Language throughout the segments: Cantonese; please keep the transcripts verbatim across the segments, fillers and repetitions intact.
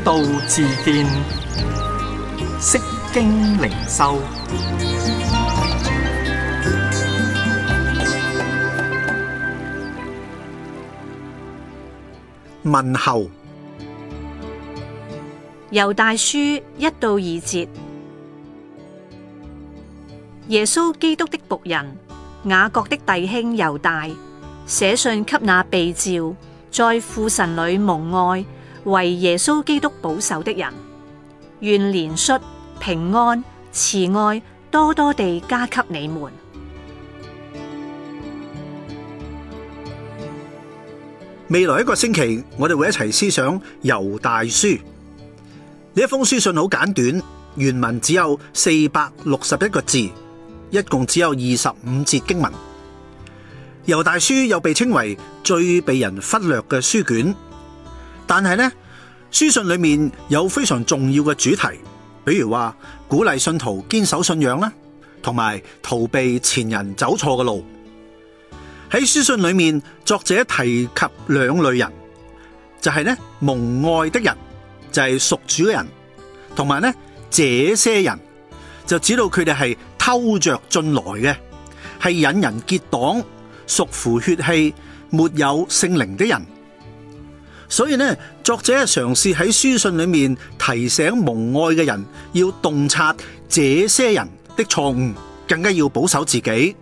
道自見，釋經靈修。 問候。 猶大書一到二節，耶穌基督的僕人雅各的弟兄猶大，寫信給那被召在父神裏蒙愛為耶穌基督保守的人，願憐恤、平安、慈愛多多地加給你們。 未來一個星期，我哋會一齊思想猶大書。呢一封書信好簡短，原文只有四百六十一個字，一共只有二十五節經文。猶大書又被稱為最被人忽略嘅書卷，但係呢，書信裏面有非常重要嘅主題，比如話鼓勵信徒堅守信仰啦，同埋逃避前人走錯嘅路。喺書信裏面，作者提及兩類人，就係呢蒙愛的人，就係屬主嘅人，同埋呢這些人就指到佢哋係偷着進來嘅，係引人結黨、屬乎血氣、沒有聖靈的人。所以呢，作者嘗試喺書信裏面提醒蒙愛嘅人要洞察這些人的錯誤，更加要保守自己。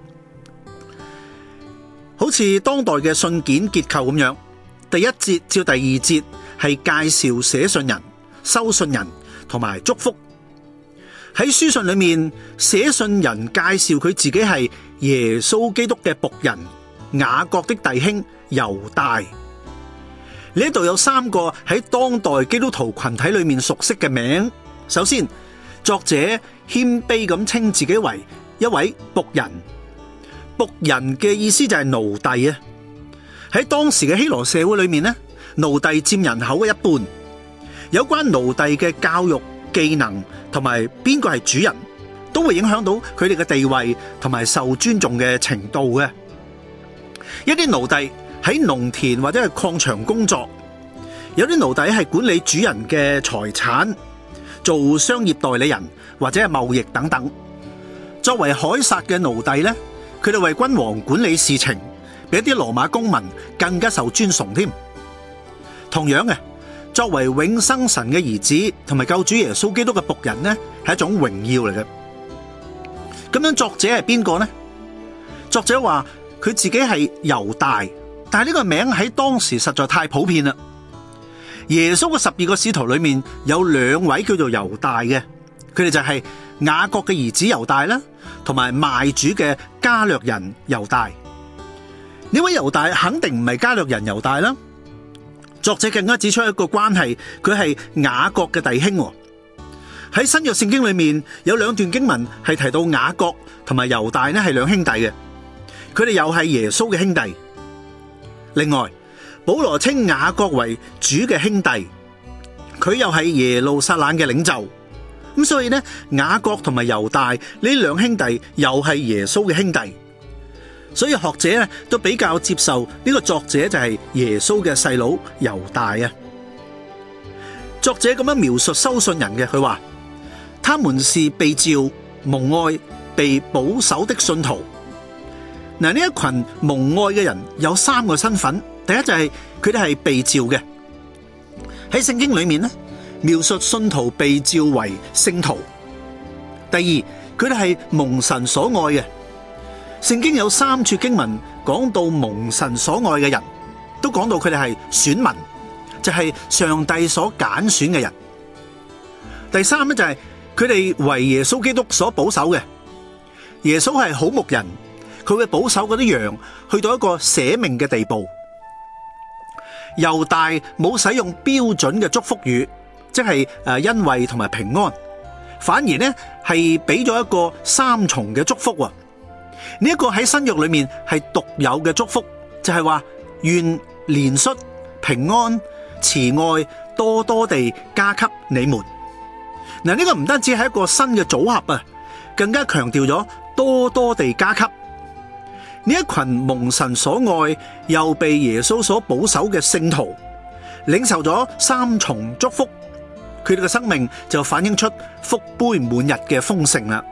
好似當代嘅信件結構咁樣，第一節至第二節係介紹寫信人、收信人同埋祝福。喺書信裏面，寫信人介紹佢自己係耶穌基督嘅僕人雅各的弟兄猶大。呢度有三個喺當代基督徒群體裏面熟悉嘅名。首先，作者謙卑咁稱自己為一位僕人。僕人嘅意思就係奴隸啊！喺當時嘅希羅社會裏面呢，奴隸佔人口嘅一半。有關奴隸嘅教育、技能同埋邊個係主人，都會影響到佢哋嘅地位同埋受尊重嘅程度嘅。一啲奴隸喺農田或者係礦場工作，有啲奴隸係管理主人嘅財產，做商業代理人或者係貿易等等。作為凱撒嘅奴隸呢，佢哋為君王管理事情，比一啲羅馬公民更加受尊崇添。同樣嘅，作為永生神嘅兒子同埋救主耶穌基督嘅僕人呢，係一種榮耀嚟嘅。咁樣作者係邊個呢？作者話佢自己係猶大，但係呢個名喺當時實在太普遍啦。耶穌嘅十二個使徒裏面有兩位叫做猶大嘅，佢哋就係雅各嘅兒子猶大啦，同埋賣主嘅加略人猶大。呢位猶大肯定唔係加略人猶大啦。作者更加指出一個關係，佢係雅各嘅弟兄。喺新約聖經裏面有兩段經文係提到雅各同埋猶大呢係兩兄弟嘅，佢哋又係耶穌嘅兄弟。另外，保羅稱雅各為主嘅兄弟，佢又係耶路撒冷嘅領袖。咁所以呢，雅各同埋猶大呢兩兄弟又係耶穌嘅兄弟，所以學者咧都比較接受呢個作者就係耶穌嘅細佬猶大啊。作者咁樣描述收信人嘅，佢話他們是被召、蒙愛、被保守的信徒。嗱，呢一群蒙愛嘅人有三個身份，第一就係佢哋係被召嘅。喺聖經裏面呢，描述信徒被召為聖徒。第二，佢哋係蒙神所愛嘅。聖經有三處經文講到蒙神所愛嘅人，都講到佢哋係選民，就係上帝所揀選嘅人。第三咧就係佢哋為耶穌基督所保守嘅。耶穌係好牧人，佢會保守嗰啲羊去到一個捨命嘅地步。猶大冇使用標準嘅祝福語，即係誒恩惠同埋平安，反而呢係俾咗一個三重嘅祝福。呢一個喺新約裏面係獨有嘅祝福，就係話願憐恤、平安、慈愛多多地加給你們。嗱，呢個唔單止係一個新嘅組合啊，更加強調咗多多地加給。呢一群蒙神所愛又被耶穌所保守嘅聖徒，領受咗三重祝福， 佢哋嘅生命就反映出福杯滿溢嘅豐盛啦。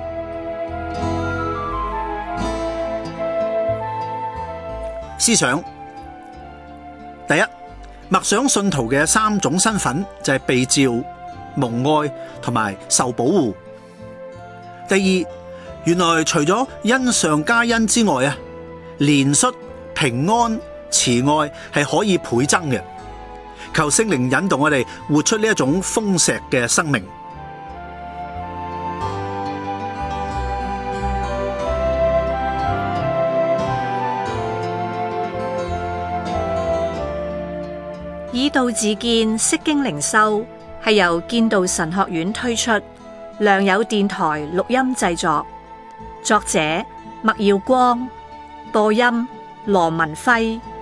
思想第一，默想信徒嘅三種身份，就係被召、蒙愛同埋受保護。第二，原來除咗恩上加恩之外啊，憐恤、平安、慈愛係可以倍增嘅。求聖靈引導我哋活出呢一種豐碩嘅生命。 以道自見，釋經靈修係由建道神學院推出，良友電台錄音製作，作者麥耀光，播音羅文輝。